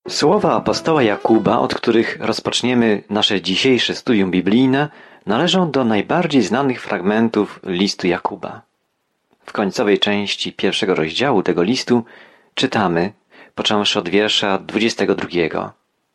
Słowa apostoła Jakuba, od których rozpoczniemy nasze dzisiejsze studium biblijne, należą do najbardziej znanych fragmentów listu Jakuba. W końcowej części pierwszego rozdziału tego listu czytamy, począwszy od wiersza 22.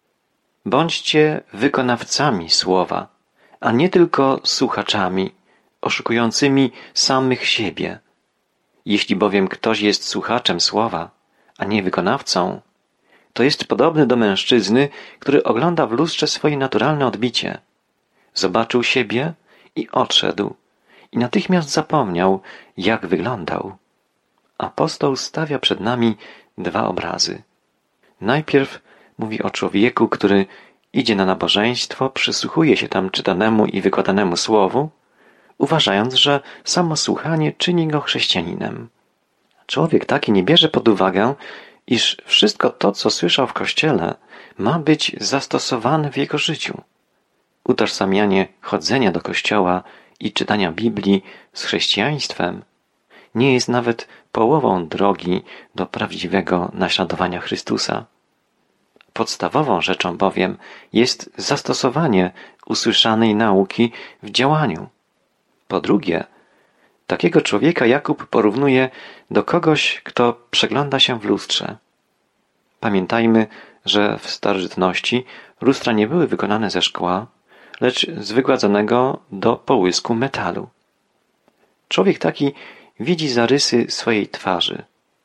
Bądźcie wykonawcami słowa, a nie tylko słuchaczami, oszukującymi samych siebie. Jeśli bowiem ktoś jest słuchaczem słowa, a nie wykonawcą, to jest podobny do mężczyzny, który ogląda w lustrze swoje naturalne odbicie. Zobaczył siebie i odszedł i natychmiast zapomniał, jak wyglądał. Apostoł stawia przed nami dwa obrazy. Najpierw mówi o człowieku, który idzie na nabożeństwo, przysłuchuje się tam czytanemu i wykładanemu słowu, uważając, że samo słuchanie czyni go chrześcijaninem. Człowiek taki nie bierze pod uwagę, iż wszystko to, co słyszał w Kościele, ma być zastosowane w jego życiu. Utożsamianie chodzenia do Kościoła i czytania Biblii z chrześcijaństwem nie jest nawet połową drogi do prawdziwego naśladowania Chrystusa. Podstawową rzeczą bowiem jest zastosowanie usłyszanej nauki w działaniu. Po drugie, takiego człowieka Jakub porównuje do kogoś, kto przegląda się w lustrze. Pamiętajmy, że w starożytności lustra nie były wykonane ze szkła, lecz z wygładzonego do połysku metalu. Człowiek taki widzi zarysy swojej twarzy,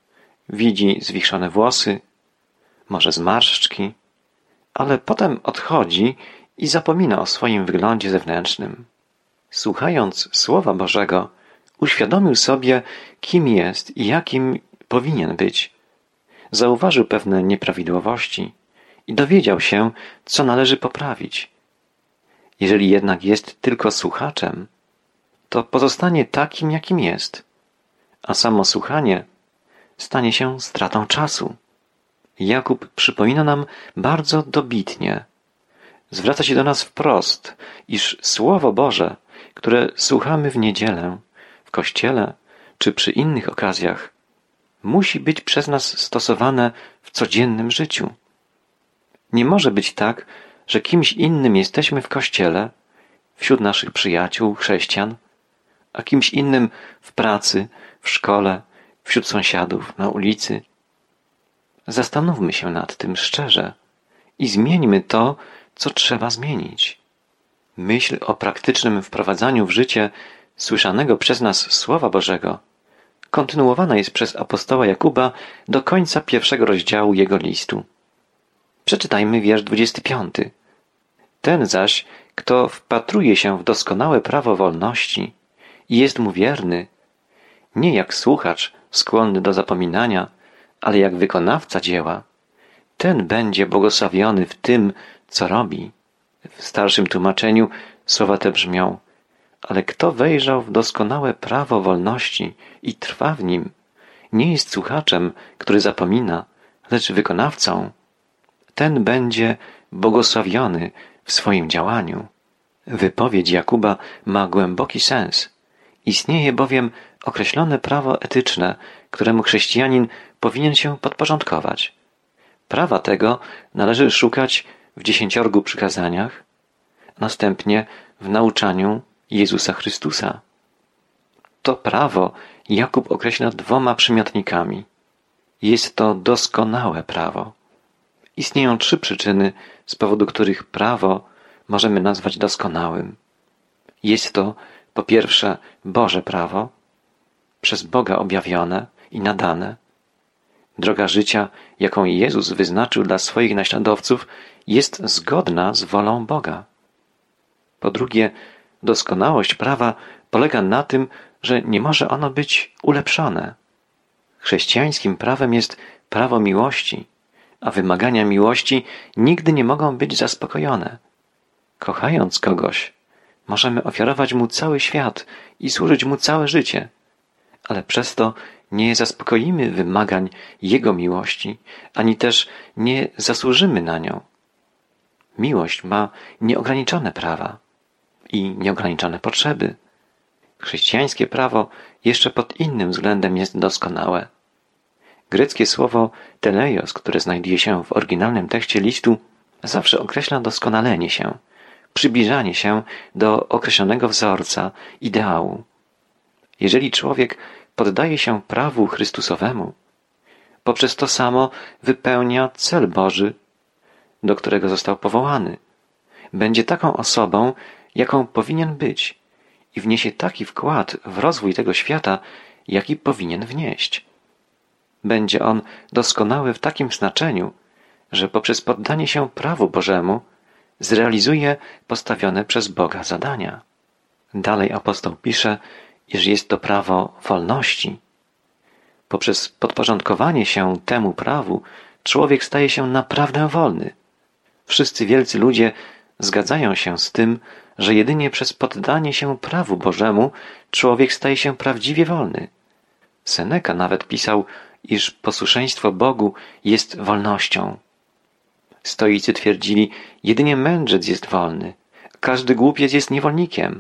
widzi zwichrzone włosy, może zmarszczki, ale potem odchodzi i zapomina o swoim wyglądzie zewnętrznym. Słuchając Słowa Bożego, uświadomił sobie, kim jest i jakim powinien być. Zauważył pewne nieprawidłowości i dowiedział się, co należy poprawić. Jeżeli jednak jest tylko słuchaczem, to pozostanie takim, jakim jest, a samo słuchanie stanie się stratą czasu. Jakub przypomina nam bardzo dobitnie, zwraca się do nas wprost, iż Słowo Boże, które słuchamy w niedzielę, w kościele czy przy innych okazjach, musi być przez nas stosowane w codziennym życiu. Nie może być tak, że kimś innym jesteśmy w kościele, wśród naszych przyjaciół, chrześcijan, a kimś innym w pracy, w szkole, wśród sąsiadów, na ulicy. Zastanówmy się nad tym szczerze i zmieńmy to, co trzeba zmienić. Myśl o praktycznym wprowadzaniu w życie słyszanego przez nas Słowa Bożego kontynuowana jest przez apostoła Jakuba do końca pierwszego rozdziału jego listu. Przeczytajmy wiersz 25. Ten zaś, kto wpatruje się w doskonałe prawo wolności i jest mu wierny, nie jak słuchacz skłonny do zapominania, ale jak wykonawca dzieła, ten będzie błogosławiony w tym, co robi. W starszym tłumaczeniu słowa te brzmią: ale kto wejrzał w doskonałe prawo wolności i trwa w nim, nie jest słuchaczem, który zapomina, lecz wykonawcą, ten będzie błogosławiony w swoim działaniu. Wypowiedź Jakuba ma głęboki sens. Istnieje bowiem określone prawo etyczne, któremu chrześcijanin powinien się podporządkować. Prawa tego należy szukać w 10 przykazaniach, następnie w nauczaniu Jezusa Chrystusa. To prawo Jakub określa 2 przymiotnikami. Jest to doskonałe prawo. Istnieją 3 przyczyny, z powodu których prawo możemy nazwać doskonałym. Jest to, po pierwsze, Boże prawo, przez Boga objawione i nadane. Droga życia, jaką Jezus wyznaczył dla swoich naśladowców, jest zgodna z wolą Boga. Po drugie, doskonałość prawa polega na tym, że nie może ono być ulepszone. Chrześcijańskim prawem jest prawo miłości, a wymagania miłości nigdy nie mogą być zaspokojone. Kochając kogoś, możemy ofiarować mu cały świat i służyć mu całe życie, ale przez to nie zaspokoimy wymagań Jego miłości, ani też nie zasłużymy na nią. Miłość ma nieograniczone prawa i nieograniczone potrzeby. Chrześcijańskie prawo jeszcze pod innym względem jest doskonałe. Greckie słowo teleios, które znajduje się w oryginalnym tekście listu, zawsze określa doskonalenie się, przybliżanie się do określonego wzorca, ideału. Jeżeli człowiek poddaje się prawu Chrystusowemu, poprzez to samo wypełnia cel Boży, do którego został powołany. Będzie taką osobą, jaką powinien być i wniesie taki wkład w rozwój tego świata, jaki powinien wnieść. Będzie on doskonały w takim znaczeniu, że poprzez poddanie się prawu Bożemu zrealizuje postawione przez Boga zadania. Dalej apostoł pisze, iż jest to prawo wolności. Poprzez podporządkowanie się temu prawu człowiek staje się naprawdę wolny. Wszyscy wielcy ludzie zgadzają się z tym, że jedynie przez poddanie się prawu Bożemu człowiek staje się prawdziwie wolny. Seneka nawet pisał, iż posłuszeństwo Bogu jest wolnością. Stoicy twierdzili, jedynie mędrzec jest wolny, każdy głupiec jest niewolnikiem.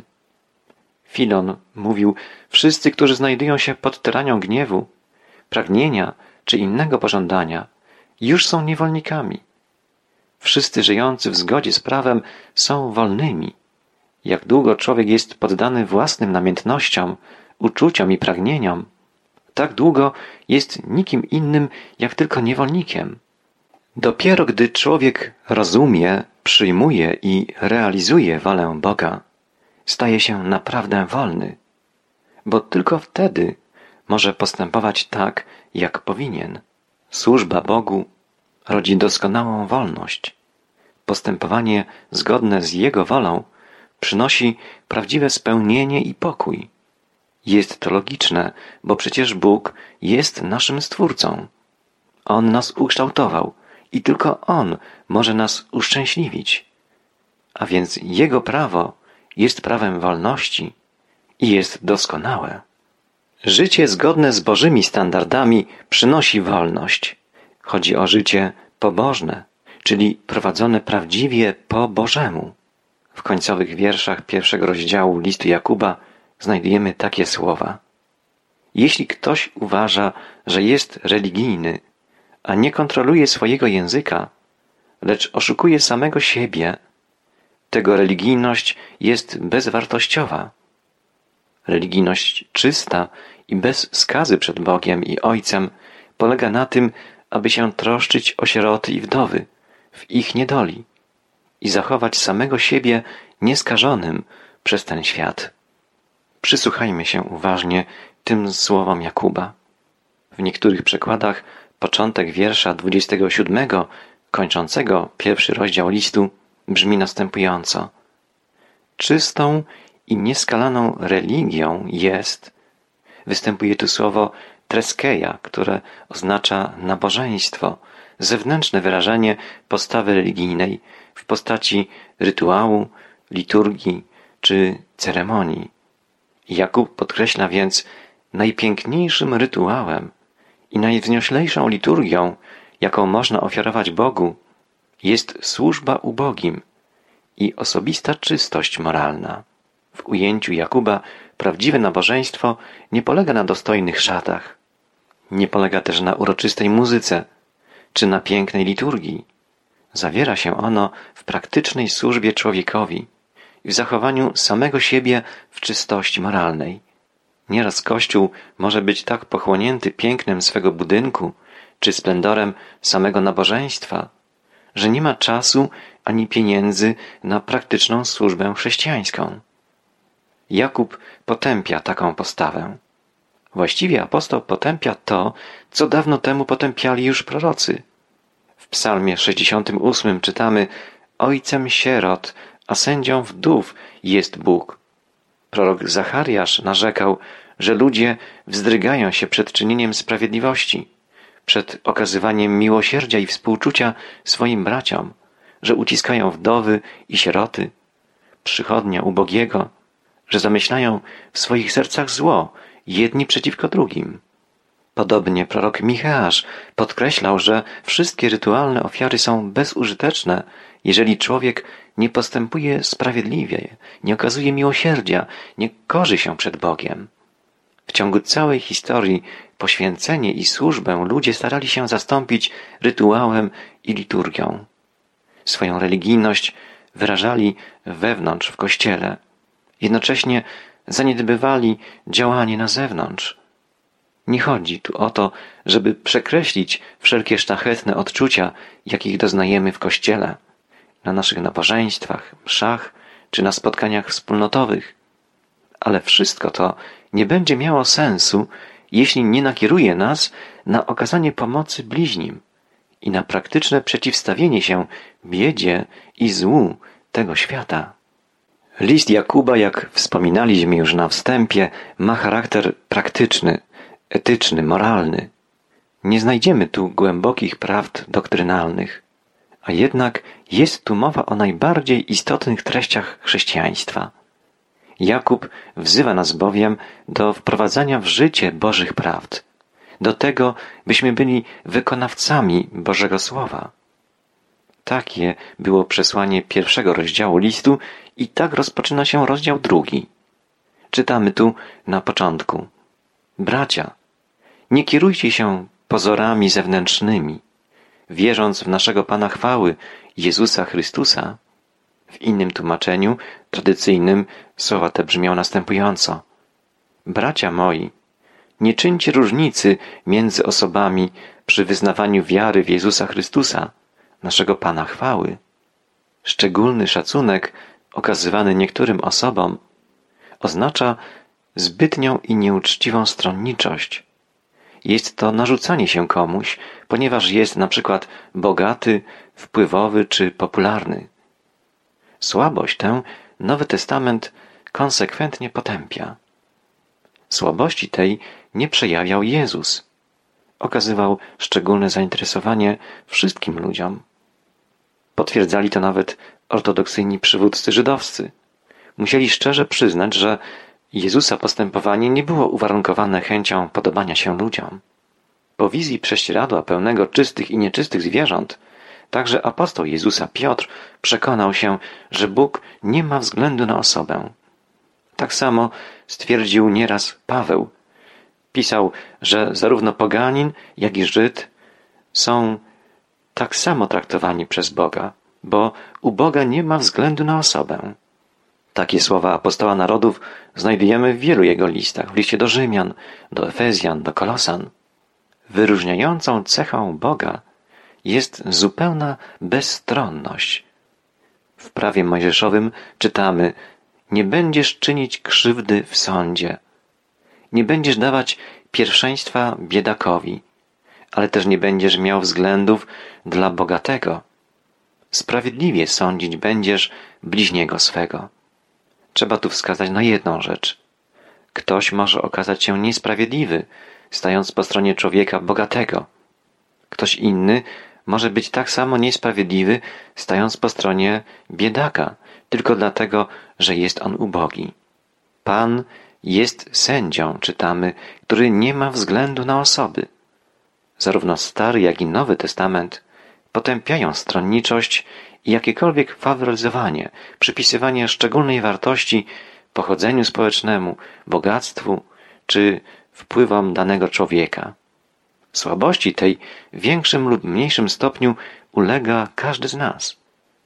Filon mówił, wszyscy, którzy znajdują się pod tyranią gniewu, pragnienia czy innego pożądania, już są niewolnikami. Wszyscy żyjący w zgodzie z prawem są wolnymi. Jak długo człowiek jest poddany własnym namiętnościom, uczuciom i pragnieniom, tak długo jest nikim innym jak tylko niewolnikiem. Dopiero gdy człowiek rozumie, przyjmuje i realizuje wolę Boga, staje się naprawdę wolny, bo tylko wtedy może postępować tak, jak powinien. Służba Bogu rodzi doskonałą wolność. Postępowanie zgodne z Jego wolą przynosi prawdziwe spełnienie i pokój. Jest to logiczne, bo przecież Bóg jest naszym Stwórcą. On nas ukształtował i tylko On może nas uszczęśliwić. A więc Jego prawo jest prawem wolności i jest doskonałe. Życie zgodne z Bożymi standardami przynosi wolność. Chodzi o życie pobożne, czyli prowadzone prawdziwie po Bożemu. W końcowych wierszach 1 rozdziału listu Jakuba znajdujemy takie słowa. Jeśli ktoś uważa, że jest religijny, a nie kontroluje swojego języka, lecz oszukuje samego siebie, tego religijność jest bezwartościowa. Religijność czysta i bez skazy przed Bogiem i Ojcem polega na tym, aby się troszczyć o sieroty i wdowy w ich niedoli i zachować samego siebie nieskażonym przez ten świat. Przysłuchajmy się uważnie tym słowom Jakuba. W niektórych przekładach początek wiersza 27, kończącego 1 rozdział listu, brzmi następująco. Czystą i nieskalaną religią jest, występuje tu słowo treskeja, które oznacza nabożeństwo, zewnętrzne wyrażenie postawy religijnej w postaci rytuału, liturgii czy ceremonii. Jakub podkreśla więc, najpiękniejszym rytuałem i najwznioślejszą liturgią, jaką można ofiarować Bogu, jest służba ubogim i osobista czystość moralna. W ujęciu Jakuba prawdziwe nabożeństwo nie polega na dostojnych szatach, nie polega też na uroczystej muzyce czy na pięknej liturgii. Zawiera się ono w praktycznej służbie człowiekowi i w zachowaniu samego siebie w czystości moralnej. Nieraz Kościół może być tak pochłonięty pięknem swego budynku czy splendorem samego nabożeństwa, że nie ma czasu ani pieniędzy na praktyczną służbę chrześcijańską. Jakub potępia taką postawę. Właściwie apostoł potępia to, co dawno temu potępiali już prorocy. W psalmie 68 czytamy: Ojcem sierot, a sędzią wdów jest Bóg. Prorok Zachariasz narzekał, że ludzie wzdrygają się przed czynieniem sprawiedliwości, przed okazywaniem miłosierdzia i współczucia swoim braciom, że uciskają wdowy i sieroty, przychodnia ubogiego, że zamyślają w swoich sercach zło, jedni przeciwko drugim. Podobnie prorok Micheasz podkreślał, że wszystkie rytualne ofiary są bezużyteczne, jeżeli człowiek nie postępuje sprawiedliwie, nie okazuje miłosierdzia, nie korzy się przed Bogiem. W ciągu całej historii poświęcenie i służbę ludzie starali się zastąpić rytuałem i liturgią. Swoją religijność wyrażali wewnątrz w kościele. Jednocześnie zaniedbywali działanie na zewnątrz. Nie chodzi tu o to, żeby przekreślić wszelkie szlachetne odczucia, jakich doznajemy w kościele, na naszych nabożeństwach, mszach czy na spotkaniach wspólnotowych. Ale wszystko to nie będzie miało sensu, jeśli nie nakieruje nas na okazanie pomocy bliźnim i na praktyczne przeciwstawienie się biedzie i złu tego świata. List Jakuba, jak wspominaliśmy już na wstępie, ma charakter praktyczny, etyczny, moralny. Nie znajdziemy tu głębokich prawd doktrynalnych, a jednak jest tu mowa o najbardziej istotnych treściach chrześcijaństwa. Jakub wzywa nas bowiem do wprowadzania w życie Bożych prawd, do tego, byśmy byli wykonawcami Bożego Słowa. Takie było przesłanie pierwszego rozdziału listu i tak rozpoczyna się rozdział drugi. Czytamy tu na początku: Bracia, nie kierujcie się pozorami zewnętrznymi, wierząc w naszego Pana chwały, Jezusa Chrystusa. W innym tłumaczeniu, tradycyjnym, słowa te brzmią następująco: Bracia moi, nie czyńcie różnicy między osobami przy wyznawaniu wiary w Jezusa Chrystusa, naszego Pana chwały. Szczególny szacunek okazywany niektórym osobom oznacza zbytnią i nieuczciwą stronniczość. Jest to narzucanie się komuś, ponieważ jest na przykład bogaty, wpływowy czy popularny. Słabość tę Nowy Testament konsekwentnie potępia. Słabości tej nie przejawiał Jezus. Okazywał szczególne zainteresowanie wszystkim ludziom. Potwierdzali to nawet ortodoksyjni przywódcy żydowscy. Musieli szczerze przyznać, że Jezusa postępowanie nie było uwarunkowane chęcią podobania się ludziom. Po wizji prześcieradła pełnego czystych i nieczystych zwierząt, także apostoł Jezusa Piotr przekonał się, że Bóg nie ma względu na osobę. Tak samo stwierdził nieraz Paweł. Pisał, że zarówno poganin, jak i Żyd są tak samo traktowani przez Boga, bo u Boga nie ma względu na osobę. Takie słowa apostoła narodów znajdujemy w wielu jego listach, w liście do Rzymian, do Efezjan, do Kolosan. Wyróżniającą cechą Boga jest zupełna bezstronność. W prawie mojżeszowym czytamy: nie będziesz czynić krzywdy w sądzie, nie będziesz dawać pierwszeństwa biedakowi, ale też nie będziesz miał względów dla bogatego. Sprawiedliwie sądzić będziesz bliźniego swego. Trzeba tu wskazać na jedną rzecz. Ktoś może okazać się niesprawiedliwy, stając po stronie człowieka bogatego. Ktoś inny może być tak samo niesprawiedliwy, stając po stronie biedaka, tylko dlatego, że jest on ubogi. Pan jest sędzią, czytamy, który nie ma względu na osoby. Zarówno Stary, jak i Nowy Testament potępiają stronniczość i jakiekolwiek faworyzowanie, przypisywanie szczególnej wartości pochodzeniu społecznemu, bogactwu czy wpływom danego człowieka. Słabości tej w większym lub mniejszym stopniu ulega każdy z nas.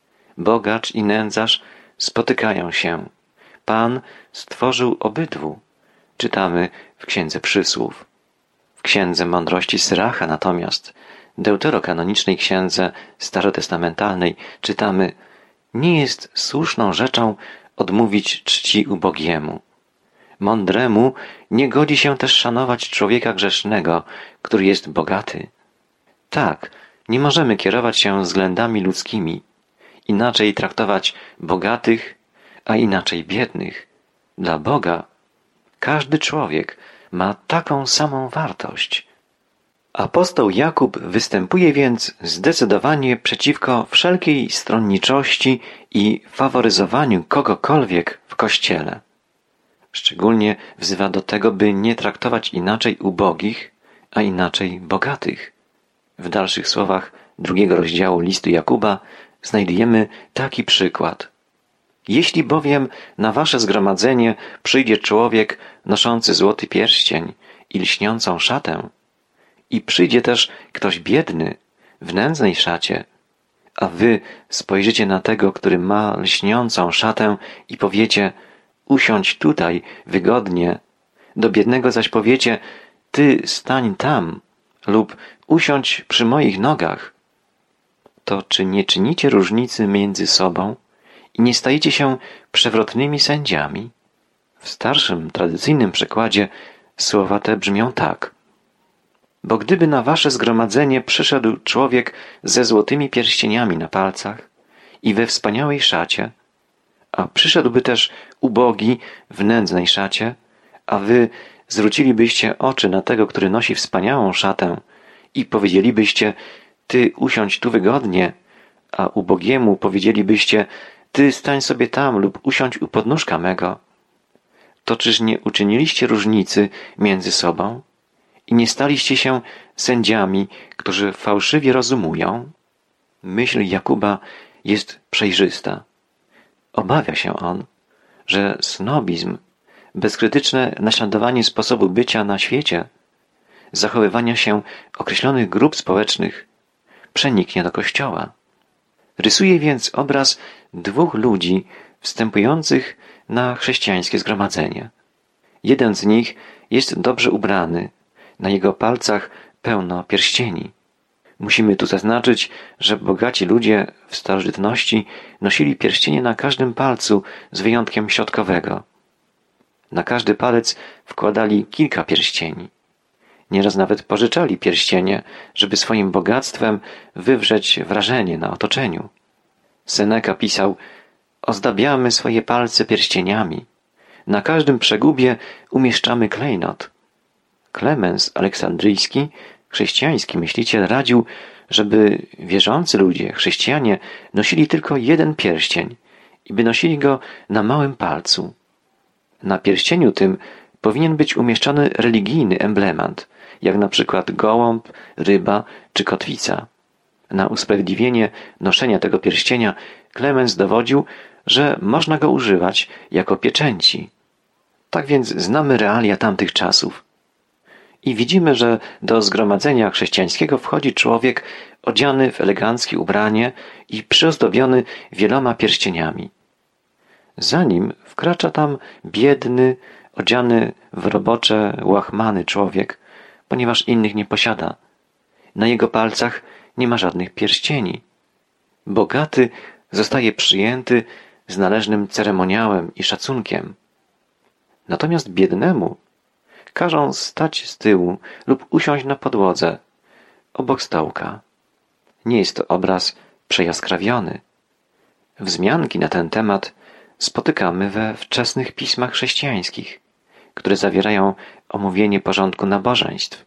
Bogacz i nędzarz spotykają się. Pan stworzył obydwu. Czytamy w Księdze Przysłów. W Księdze Mądrości Syracha natomiast, deuterokanonicznej księdze starotestamentalnej, czytamy: nie jest słuszną rzeczą odmówić czci ubogiemu. Mądremu nie godzi się też szanować człowieka grzesznego, który jest bogaty. Tak, nie możemy kierować się względami ludzkimi, inaczej traktować bogatych, a inaczej biednych. Dla Boga każdy człowiek ma taką samą wartość. Apostoł Jakub występuje więc zdecydowanie przeciwko wszelkiej stronniczości i faworyzowaniu kogokolwiek w Kościele. Szczególnie wzywa do tego, by nie traktować inaczej ubogich, a inaczej bogatych. W dalszych słowach drugiego rozdziału listu Jakuba znajdujemy taki przykład. Jeśli bowiem na wasze zgromadzenie przyjdzie człowiek noszący złoty pierścień i lśniącą szatę, i przyjdzie też ktoś biedny, w nędznej szacie, a wy spojrzycie na tego, który ma lśniącą szatę i powiecie: usiądź tutaj, wygodnie. Do biednego zaś powiecie: ty stań tam, lub usiądź przy moich nogach. To czy nie czynicie różnicy między sobą i nie stajecie się przewrotnymi sędziami? W starszym, tradycyjnym przekładzie słowa te brzmią tak: bo gdyby na wasze zgromadzenie przyszedł człowiek ze złotymi pierścieniami na palcach i we wspaniałej szacie, a przyszedłby też ubogi w nędznej szacie, a wy zwrócilibyście oczy na tego, który nosi wspaniałą szatę i powiedzielibyście: ty usiądź tu wygodnie, a ubogiemu powiedzielibyście: ty stań sobie tam lub usiądź u podnóżka mego, to czyż nie uczyniliście różnicy między sobą i nie staliście się sędziami, którzy fałszywie rozumują? Myśl Jakuba jest przejrzysta. Obawia się on, że snobizm, bezkrytyczne naśladowanie sposobu bycia na świecie, zachowywania się określonych grup społecznych przeniknie do Kościoła. Rysuje więc obraz dwóch ludzi wstępujących na chrześcijańskie zgromadzenie. Jeden z nich jest dobrze ubrany, na jego palcach pełno pierścieni. Musimy tu zaznaczyć, że bogaci ludzie w starożytności nosili pierścienie na każdym palcu z wyjątkiem środkowego. Na każdy palec wkładali kilka pierścieni. Nieraz nawet pożyczali pierścienie, żeby swoim bogactwem wywrzeć wrażenie na otoczeniu. Seneca pisał: ozdabiamy swoje palce pierścieniami. Na każdym przegubie umieszczamy klejnot. Klemens Aleksandryjski, chrześcijański myśliciel, radził, żeby wierzący ludzie, chrześcijanie, nosili tylko jeden pierścień i by nosili go na małym palcu. Na pierścieniu tym powinien być umieszczony religijny emblemat, jak na przykład gołąb, ryba czy kotwica. Na usprawiedliwienie noszenia tego pierścienia Klemens dowodził, że można go używać jako pieczęci. Tak więc znamy realia tamtych czasów. I widzimy, że do zgromadzenia chrześcijańskiego wchodzi człowiek odziany w eleganckie ubranie i przyozdobiony wieloma pierścieniami. Za nim wkracza tam biedny, odziany w robocze łachmany człowiek, ponieważ innych nie posiada. Na jego palcach nie ma żadnych pierścieni. Bogaty zostaje przyjęty z należnym ceremoniałem i szacunkiem. Natomiast biednemu każą stać z tyłu lub usiąść na podłodze, obok stołka. Nie jest to obraz przejaskrawiony. Wzmianki na ten temat spotykamy we wczesnych pismach chrześcijańskich, które zawierają omówienie porządku nabożeństw.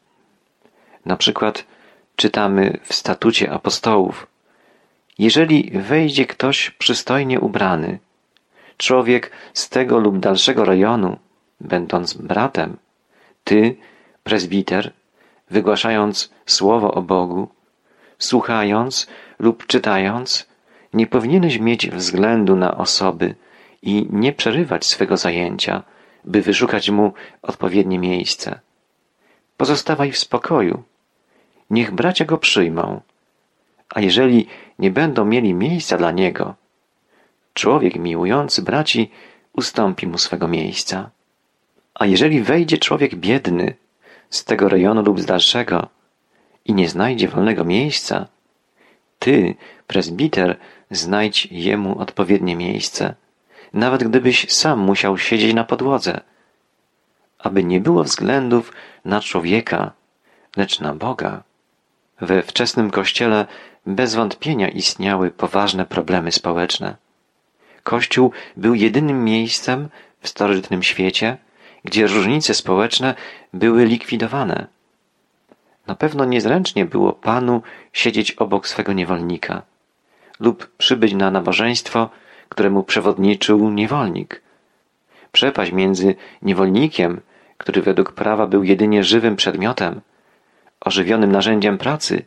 Na przykład czytamy w statucie apostołów: jeżeli wejdzie ktoś przystojnie ubrany, człowiek z tego lub dalszego rejonu, będąc bratem, ty, prezbiter, wygłaszając słowo o Bogu, słuchając lub czytając, nie powinieneś mieć względu na osoby i nie przerywać swego zajęcia, by wyszukać mu odpowiednie miejsce. Pozostawaj w spokoju. Niech bracia go przyjmą, a jeżeli nie będą mieli miejsca dla niego, człowiek miłujący braci ustąpi mu swego miejsca. A jeżeli wejdzie człowiek biedny z tego rejonu lub z dalszego i nie znajdzie wolnego miejsca, ty, prezbiter, znajdź jemu odpowiednie miejsce, nawet gdybyś sam musiał siedzieć na podłodze, aby nie było względów na człowieka, lecz na Boga. We wczesnym Kościele bez wątpienia istniały poważne problemy społeczne. Kościół był jedynym miejscem w starożytnym świecie, gdzie różnice społeczne były likwidowane. Na pewno niezręcznie było panu siedzieć obok swego niewolnika lub przybyć na nabożeństwo, któremu przewodniczył niewolnik. Przepaść między niewolnikiem, który według prawa był jedynie żywym przedmiotem, ożywionym narzędziem pracy,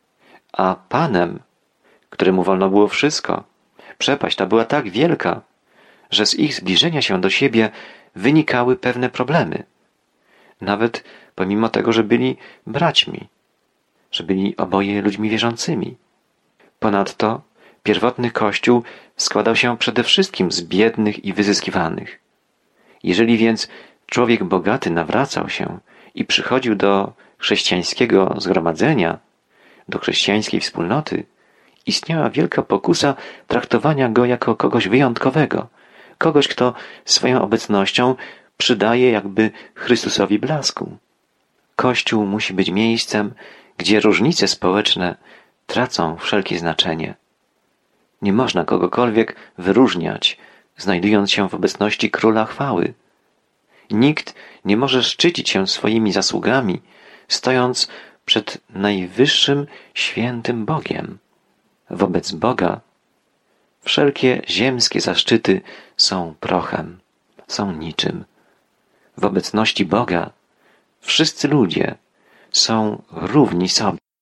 a panem, któremu wolno było wszystko, przepaść ta była tak wielka, że z ich zbliżenia się do siebie wynikały pewne problemy. nawet pomimo tego, że byli braćmi, że byli oboje ludźmi wierzącymi. Ponadto pierwotny Kościół składał się przede wszystkim z biednych i wyzyskiwanych. Jeżeli więc człowiek bogaty nawracał się i przychodził do chrześcijańskiego zgromadzenia, do chrześcijańskiej wspólnoty, istniała wielka pokusa traktowania go jako kogoś wyjątkowego, kogoś, kto swoją obecnością przydaje jakby Chrystusowi blasku. Kościół musi być miejscem, gdzie różnice społeczne tracą wszelkie znaczenie. Nie można kogokolwiek wyróżniać, znajdując się w obecności Króla Chwały. Nikt nie może szczycić się swoimi zasługami, stojąc przed najwyższym, świętym Bogiem. Wobec Boga wszelkie ziemskie zaszczyty są prochem, są niczym. W obecności Boga wszyscy ludzie są równi sobie.